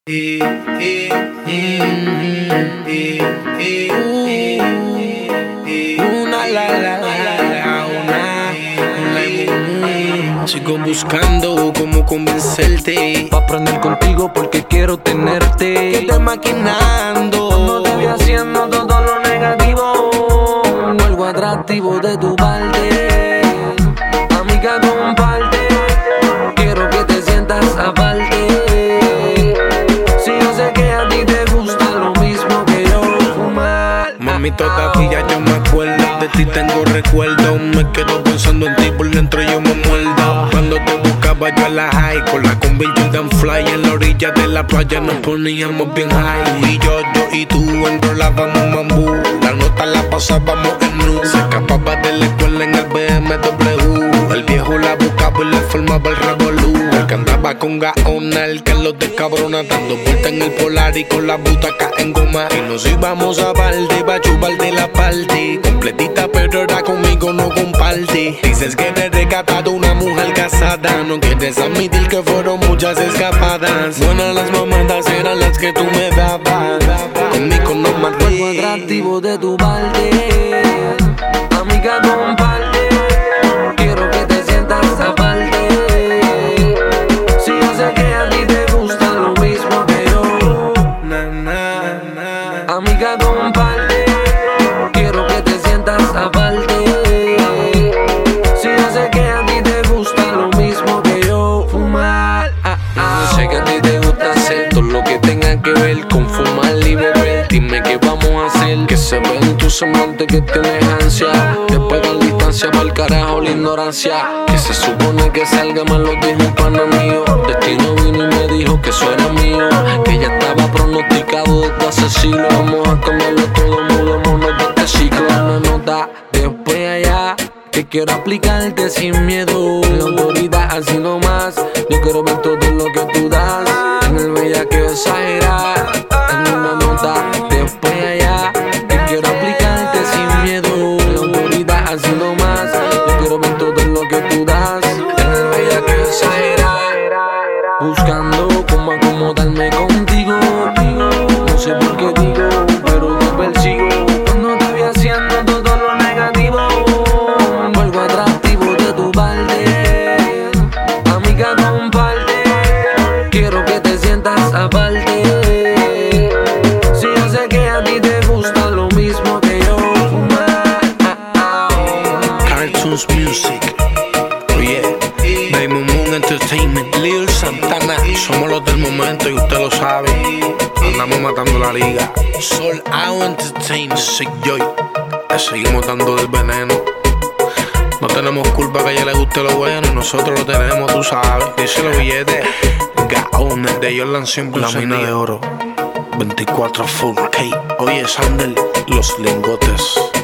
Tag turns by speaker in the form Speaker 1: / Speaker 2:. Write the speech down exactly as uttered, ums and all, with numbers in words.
Speaker 1: Eh, eh, eh, eh, eh, eh, una la la la, una, una. Sigo buscando cómo convencerte
Speaker 2: Pa' aprender contigo porque quiero tenerte.
Speaker 1: que estoy maquinando.
Speaker 2: No te vi haciendo todo lo negativo, algo atractivo de tu parte. Amiga, comparte, quiero que te sientas aparte. Si yo sé que a ti te gusta lo mismo que yo, fumar.
Speaker 1: Mami, todavía yo me acuerdo de ti, tengo recuerdos. Me quedo pensando en ti, por dentro yo me muerdo. Cuando te buscaba yo a la high, con la combi Jordan Fly, en la orilla de la playa nos poníamos bien high. Y yo, yo y tú enrolábamos bambú, la nota la pasábamos en nu. Se escapaba de la escuela en el B M W, el viejo la buscaba y le formaba el revolú. El que andaba con gaona, el que los descabrona, dando vueltas en el polar y con la butaca en goma. Y nos íbamos a balde, pa' chupar de la parte completita, pero ahora conmigo no comparte. Dices que te he rescatado una mujer casada, no quieres admitir que fueron muchas escapadas. Buenas las mamadas eran las que tú me dabas, conmigo no maté.
Speaker 2: Algo atractivo de tu parte. Amiga, comparte, quiero que te sientas aparte. Si yo sé que a ti te gusta lo mismo que yo,
Speaker 1: Na, na, na.
Speaker 2: amiga, comparte, quiero que te sientas aparte. Si yo sé que a ti te gusta lo mismo que yo, fumar. Ah, ah. Yo sé que a ti te gusta hacer todo lo que tenga que ver con fumar y beber. Dime qué vamos a hacer, que se ve en tu semblante que tienes ansia. Te pegan distancia pa'l carajo la ignorancia. Que se supone que salga, me lo dijo un pana mío. Destino vino y me dijo que eso era mío, que ya estaba pronosticado desde hace siglos. Vamos a cambiarlo todo, mudémonos de este ciclo. Una nota después allá, que quiero aplicarte sin miedo. La autoridad así nomás, yo quiero ver todo lo que tú das. En el bellaqueo exagerar, en una nota después allá, que quiero aplicarte sin miedo. La autoridad así nomás, yo quiero ver todo lo que tú das. En el bellaqueo exagerar, buscando cómo acomodarme contigo. No sé por qué digo, pero te persigo. Cuando te vi haciendo todo lo negativo, algo atractivo de tu parte. Amiga, comparte, quiero que te sientas aparte. Si yo sé que a ti te gusta lo mismo que yo, fumar. Ah, ah.
Speaker 1: Cartoons Music, oye, Diamond Moon Entertainment, Lil Santana, somos los del momento y usted lo sabe. Andamos matando la liga. Soul Out Entertainment, Sick Joy, le seguimos dando del veneno. No tenemos culpa que a ella le guste lo bueno, nosotros lo tenemos, tú sabes. Dice los billetes, gaones de Jordan siempre la mina de oro, veinticuatro full K. Oye, Sander, los lingotes.